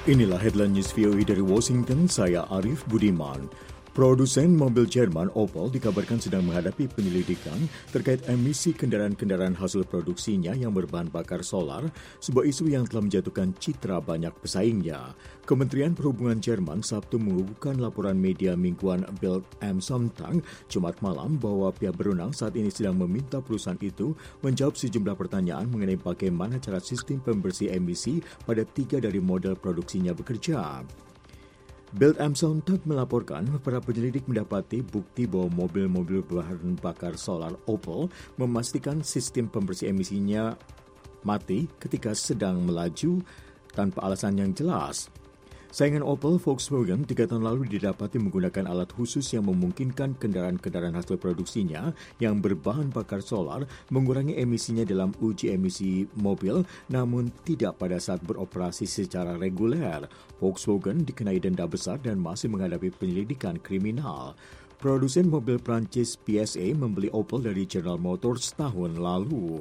Inilah headline news VOA dari Washington, saya Arif Budiman. Produsen mobil Jerman Opel dikabarkan sedang menghadapi penyelidikan terkait emisi kendaraan-kendaraan hasil produksinya yang berbahan bakar solar, sebuah isu yang telah menjatuhkan citra banyak pesaingnya. Kementerian Perhubungan Jerman Sabtu mengukuhkan laporan media mingguan Bild am Sonntag Jumat malam bahwa pihak berwenang saat ini sedang meminta perusahaan itu menjawab sejumlah pertanyaan mengenai bagaimana cara sistem pembersih emisi pada 3 dari model produksinya bekerja. Bild am Sonntag melaporkan para penyelidik mendapati bukti bahwa mobil-mobil berbahan bakar solar Opel memastikan sistem pembersih emisinya mati ketika sedang melaju tanpa alasan yang jelas. Saingan Opel, Volkswagen, 3 tahun lalu didapati menggunakan alat khusus yang memungkinkan kendaraan-kendaraan hasil produksinya yang berbahan bakar solar mengurangi emisinya dalam uji emisi mobil, namun tidak pada saat beroperasi secara reguler. Volkswagen dikenai denda besar dan masih menghadapi penyelidikan kriminal. Produsen mobil Prancis PSA membeli Opel dari General Motors tahun lalu.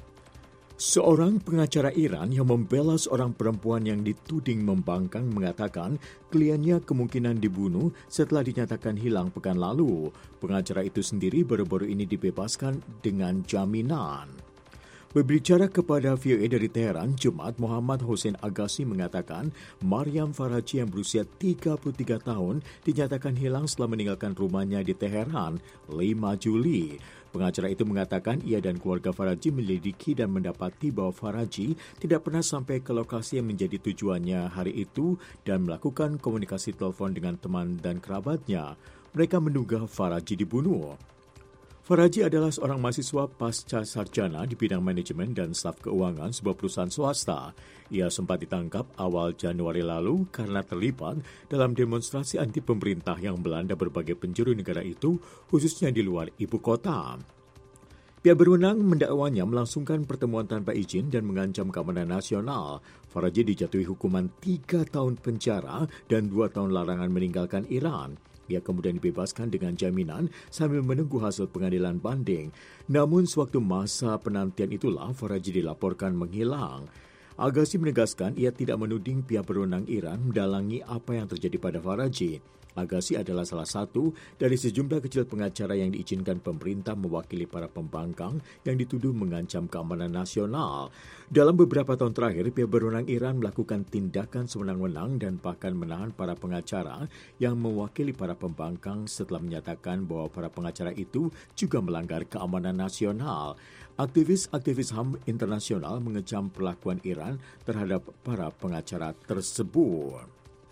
Seorang pengacara Iran yang membela seorang perempuan yang dituding membangkang mengatakan kliennya kemungkinan dibunuh setelah dinyatakan hilang pekan lalu. Pengacara itu sendiri baru-baru ini dibebaskan dengan jaminan. Berbicara kepada VOA dari Teheran, Jumat, Muhammad Hossein Agassi mengatakan Maryam Faraji yang berusia 33 tahun dinyatakan hilang setelah meninggalkan rumahnya di Teheran 5 Juli. Pengacara itu mengatakan ia dan keluarga Faraji menyelidiki dan mendapati bahwa Faraji tidak pernah sampai ke lokasi yang menjadi tujuannya hari itu dan melakukan komunikasi telepon dengan teman dan kerabatnya. Mereka menduga Faraji dibunuh. Faraji adalah seorang mahasiswa pasca sarjana di bidang manajemen dan staf keuangan sebuah perusahaan swasta. Ia sempat ditangkap awal Januari lalu karena terlibat dalam demonstrasi anti pemerintah yang melanda berbagai penjuru negara itu, khususnya di luar ibu kota. Pihak berwenang mendakwanya melangsungkan pertemuan tanpa izin dan mengancam keamanan nasional. Faraji dijatuhi hukuman 3 tahun penjara dan 2 tahun larangan meninggalkan Iran. Ia kemudian dibebaskan dengan jaminan sambil menunggu hasil pengadilan banding. Namun sewaktu masa penantian itulah Faraji dilaporkan menghilang. Agassi menegaskan ia tidak menuding pihak berwenang Iran mendalangi apa yang terjadi pada Faraji. Agassi adalah salah satu dari sejumlah kecil pengacara yang diizinkan pemerintah mewakili para pembangkang yang dituduh mengancam keamanan nasional. Dalam beberapa tahun terakhir, pihak berwenang Iran melakukan tindakan sewenang-wenang dan bahkan menahan para pengacara yang mewakili para pembangkang setelah menyatakan bahwa para pengacara itu juga melanggar keamanan nasional. Aktivis HAM internasional mengecam perlakuan Iran terhadap para pengacara tersebut.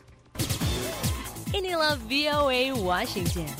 Inilah VOA Washington.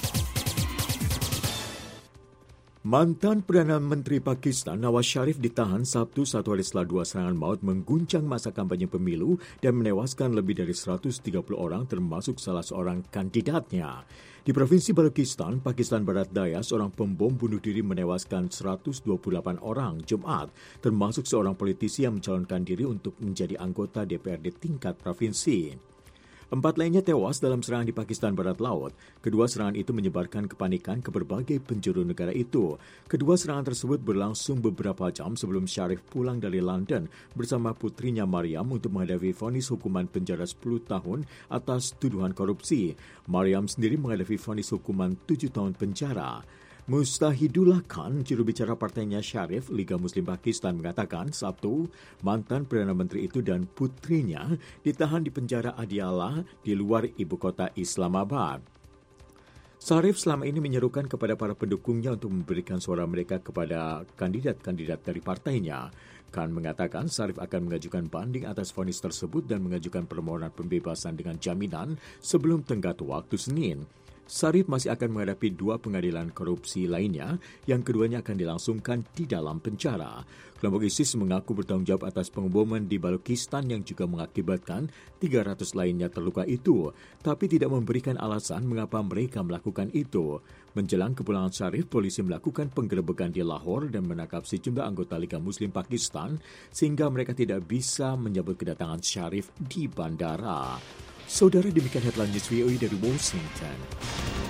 Mantan Perdana Menteri Pakistan Nawaz Sharif ditahan Sabtu 1 hari setelah 2 serangan maut mengguncang masa kampanye pemilu dan menewaskan lebih dari 130 orang termasuk salah seorang kandidatnya. Di Provinsi Balochistan, Pakistan Barat Daya, seorang pembom bunuh diri menewaskan 128 orang Jumat, termasuk seorang politisi yang mencalonkan diri untuk menjadi anggota DPRD tingkat provinsi. 4 lainnya tewas dalam serangan di Pakistan Barat Laut. Kedua serangan itu menyebarkan kepanikan ke berbagai penjuru negara itu. Kedua serangan tersebut berlangsung beberapa jam sebelum Sharif pulang dari London bersama putrinya Maryam untuk menghadapi vonis hukuman penjara 10 tahun atas tuduhan korupsi. Maryam sendiri menghadapi vonis hukuman 7 tahun penjara. Mustahidullah Khan, juru bicara partainya Sharif, Liga Muslim Pakistan, mengatakan Sabtu, mantan Perdana Menteri itu dan putrinya ditahan di penjara Adiala di luar ibu kota Islamabad. Sharif selama ini menyerukan kepada para pendukungnya untuk memberikan suara mereka kepada kandidat-kandidat dari partainya. Khan mengatakan Sharif akan mengajukan banding atas vonis tersebut dan mengajukan permohonan pembebasan dengan jaminan sebelum tenggat waktu Senin. Sharif masih akan menghadapi 2 pengadilan korupsi lainnya yang keduanya akan dilangsungkan di dalam penjara. Kelompok ISIS mengaku bertanggung jawab atas pengeboman di Balochistan yang juga mengakibatkan 300 lainnya terluka itu, tapi tidak memberikan alasan mengapa mereka melakukan itu. Menjelang kepulangan Sharif, polisi melakukan penggerebekan di Lahore dan menangkap sejumlah anggota Liga Muslim Pakistan sehingga mereka tidak bisa menyambut kedatangan Sharif di bandara. Saudara, demikian headline news VOA dari Washington.